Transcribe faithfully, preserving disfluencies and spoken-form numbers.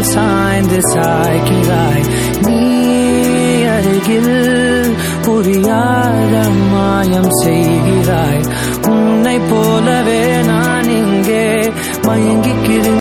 சாய்ந்து சாய்கிறாய். நீ அருகில் புரியாத மாயம் செய்கிறாய். உன்னை போலவே நான் இங்கே மயங்கிக்கிறேன்.